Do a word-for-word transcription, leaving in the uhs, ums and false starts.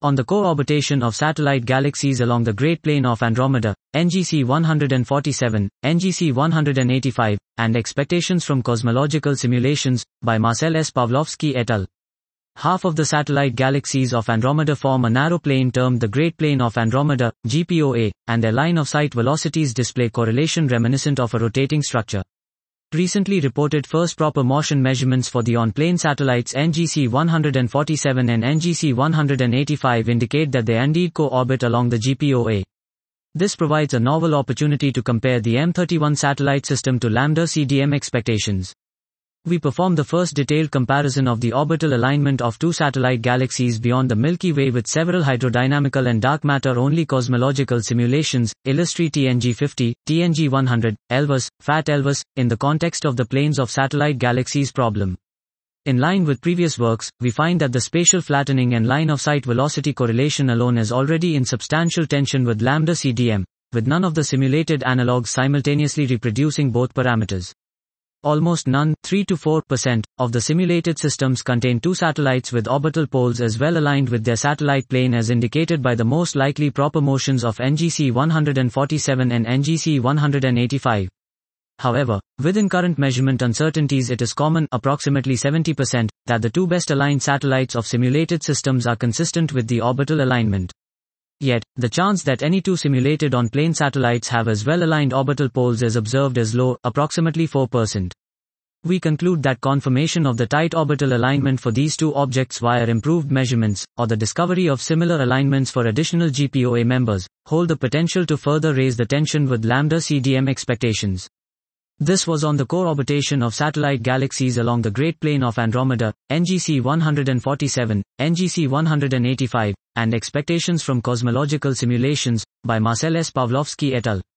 On the co-orbitation of satellite galaxies along the Great Plain of Andromeda, N G C one forty-seven, N G C one eighty-five, and Expectations from Cosmological Simulations, by Marcel S. Pawlowski et al. Half of the satellite galaxies of Andromeda form a narrow plane termed the Great Plain of Andromeda, G P O A, and their line-of-sight velocities display correlation reminiscent of a rotating structure. Recently reported first proper motion measurements for the on-plane satellites N G C one forty-seven and N G C one eighty-five indicate that they indeed co-orbit along the G P O A. This provides a novel opportunity to compare the M thirty-one satellite system to Lambda C D M expectations. We perform the first detailed comparison of the orbital alignment of two satellite galaxies beyond the Milky Way with several hydrodynamical and dark matter-only cosmological simulations, illustrate T N G fifty, T N G one hundred, Elvis, Fat Elvis, in the context of the planes of satellite galaxies problem. In line with previous works, we find that the spatial flattening and line-of-sight velocity correlation alone is already in substantial tension with Lambda C D M, with none of the simulated analogues simultaneously reproducing both parameters. Almost none, three to four percent, of the simulated systems contain two satellites with orbital poles as well aligned with their satellite plane as indicated by the most likely proper motions of N G C one forty-seven and N G C one eighty-five. However, within current measurement uncertainties it is common, approximately seventy percent, that the two best aligned satellites of simulated systems are consistent with the orbital alignment. Yet, the chance that any two simulated on-plane satellites have as well-aligned orbital poles is observed as low, approximately four percent. We conclude that confirmation of the tight orbital alignment for these two objects via improved measurements, or the discovery of similar alignments for additional G P O A members, hold the potential to further raise the tension with Lambda C D M expectations. This was on the co-orbitation of satellite galaxies along the Great Plain of Andromeda, N G C one forty-seven, N G C one eighty-five, and Expectations from Cosmological Simulations, by Marcel S. Pawlowski et al.